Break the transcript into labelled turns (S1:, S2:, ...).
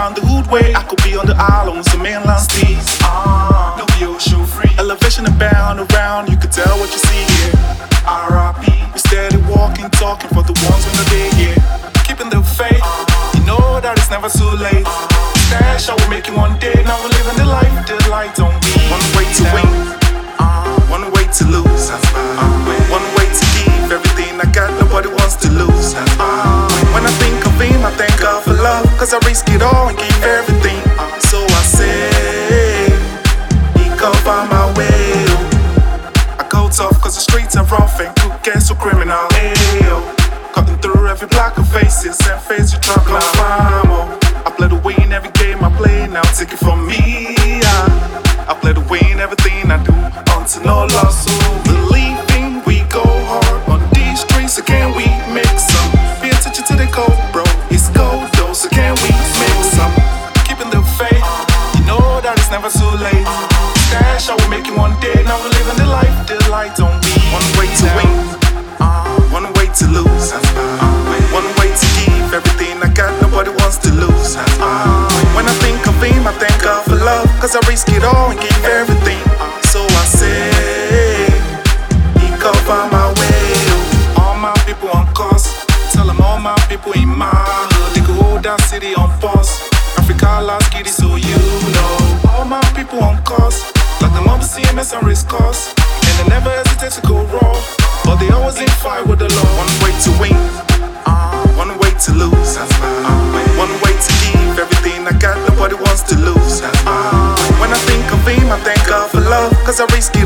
S1: down the hood way. I could be on the island with some mainland steez. No be ocean free. Elevation and bound around, you could tell what you see here. R.I.P. We steady walking, talking for the ones when they're there, yeah. Keeping the faith, you know that it's never too late. Stash, I will make it one day. Now we're living the life, the light on me. One way to win, one way to lose. One way to give everything I got, nobody wants to lose. When I think of him, I thank God for love, cause I risk it all and give everything. So I say, he cover my way. I go tough cause the streets are rough and could get so criminal. Ayo, cutting through every block of faces and face you trouble. I play the win every game I play, now take it from me. I play the win everything I do until no loss. So believing we go hard on these streets, so can we make some? Pay attention to the code, bro. It's cold though, so can we make some? Keeping the faith, you know that it's never too late. Stash, I will make it one day. Now we're living the life, the light on me. One way to win, one way to lose. One way to give everything I got, nobody wants to lose. When I think of him, I thank God for love, cause I risk it all and give everything. So I say, he cover my way. All my people on course, tell them all my people in my hood, they could hold that city on pause. Africa last kitty, so you know. All my people on course, like the mob CMS and race course, and they never hesitate to go raw, but they always in fight with the law. One way to win, one way to lose. One way to give everything I got, nobody wants to lose. When I think of him, I thank God for love, cause I risk it